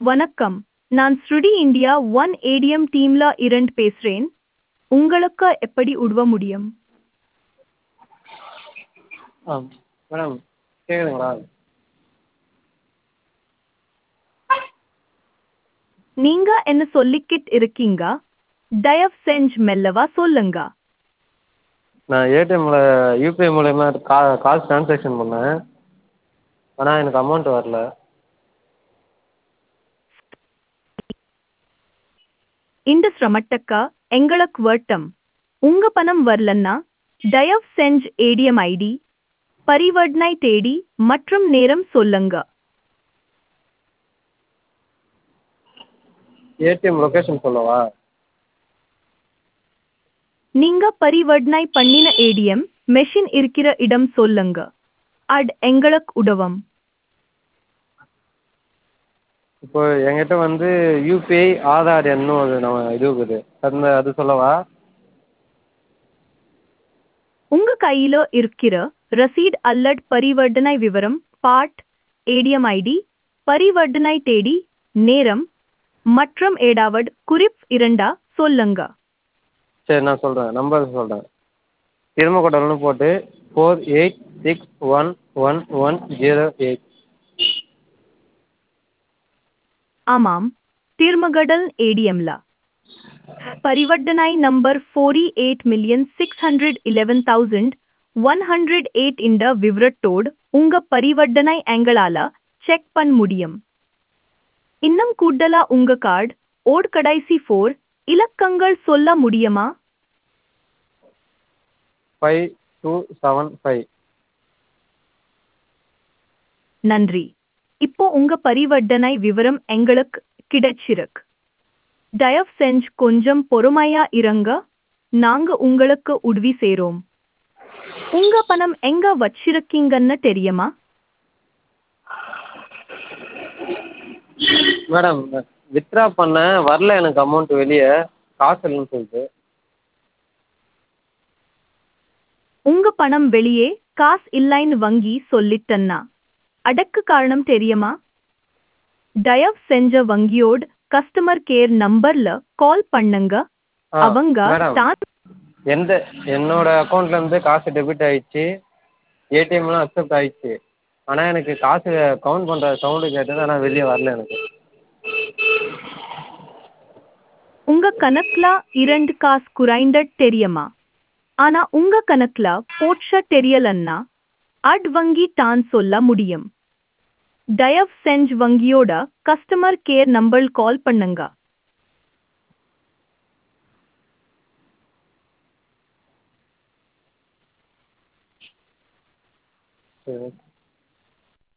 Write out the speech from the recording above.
வணக்கம். நான் ஸ்ருடி India one ATM டீம்ல இருந்து பேசுறேன். உங்களுக்கு எப்படி உதவ முடியும்? ஆ மேடம் கேட்குதுங்களா? நீங்க என்ன சொல்லிக்கிட்டு இருக்கீங்க? தயவு செஞ்சு மெல்லவா சொல்லுங்க. நான் ஏடிஎம்மில் யூபிஐ மூலயமா காசு ட்ரான்சாக்ஷன் பண்ணேன். ஆனால் எனக்கு அமௌண்ட் வரல. இந்த சிரமத்துக்கு எங்களுக்கு வருத்தம். உங்க பணம் வரலன்னா தயவு செஞ்சு ஏடிஎம் ஐடி, பரிவர்த்தனை தேதி மற்றும் நேரம் சொல்லுங்க. ஏடிஎம் லொக்கேஷன் சொல்லவா? நீங்க பரிவர்த்தனை பண்ணின ஏடிஎம் மெஷின் இருக்கிற இடம் சொல்லுங்க. அது எங்களுக்கு உதவும். இப்போ என்கிட்ட வந்து யூபிஐ ஆதார் எண்ணும் அது நம்ம இது இருக்குது. அது சொல்லவா? உங்க கையில இருக்கிற ரசீட் அல்லது பரிவர்த்தனை விவரம் பாட், ஏடிஎம் ஐடி, பரிவர்த்தனை தேதி, நேரம் மற்றும் ஏதாவது குறிப்பு இருந்தா சொல்லுங்க. சரி நான் சொல்கிறேன், நம்பர் சொல்கிறேன். திருமக்கோட்டல்னு போட்டு 48611108. ஆமாம், தீர்மகடல் ஏடிஎம்ல பரிவர்த்தனை நம்பர் 48,611,108 இந்த விவரத்தோடு உங்க பரிவர்த்தனை எங்களால செக் பண்ண முடியும். இன்னும் கூடுதலா உங்க கார்டு ஓட் கடைசி 4 இலக்கங்கள் சொல்ல முடியுமா? 5275. நன்றி. இப்போ உங்க பரிவர்த்தனை விவரம் எங்களுக்கு கிடைச்சிருக்கு. தயவு செஞ்சு கொஞ்சம் பொறுமையா இருங்க. நாங்க உங்களுக்கு உதவி செய்றோம். உங்க பணம் எங்க வச்சிருக்கீங்கன்னு தெரியுமா? மேடம் வித்ட்ரா பண்ணேன், வரல எனக்கு அமௌண்ட் வெளியே, காசு இல்லைன்னு சொல்லிட்டு. உங்க பணம் வெளியே காசு இல்லைன்னு வங்கி சொல்லிட்டன்னா அடக்கு காரணம் தெரியுமா? தயவு செஞ்ச வங்கியோட கஸ்டமர் கேர் நம்பர்ல கால் பண்ணுங்க. அவங்க மேடம் தான் என்னோட அக்கௌண்ட்லேருந்து காசு டெபிட் ஆயிடுச்சு, ஏடிஎம்லாம் அக்செப்ட் ஆயிடுச்சு. ஆனால் எனக்கு காசு கவுண்ட் பண்ணுற சவுண்டு கேட்டது, ஆனால் வெளியே வரல எனக்கு. உங்க கணக்குல 2 காசு குறைந்தது தெரியுமா? ஆனா உங்க கணக்குல போட்ச தெரியலன்னா அட் வங்கி தான் சொல்ல முடியும். தயவு செஞ்சு வங்கியோட கஸ்டமர் கேர் நம்பர் கால் பண்ணுங்க. சரி.